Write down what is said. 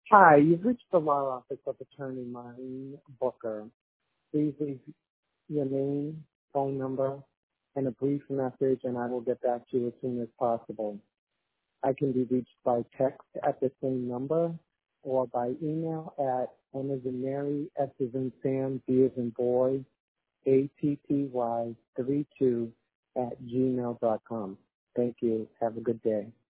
Hi, you've reached the law office of Attorney Marlene Booker. Please leave your name, phone number, and a brief message, and I will get back to you as soon as possible. I can be reached by text at the same number or by email at M as in Mary, S as in Sam, B as in boy, ATTY 32 at gmail.com. Thank you. Have a good day.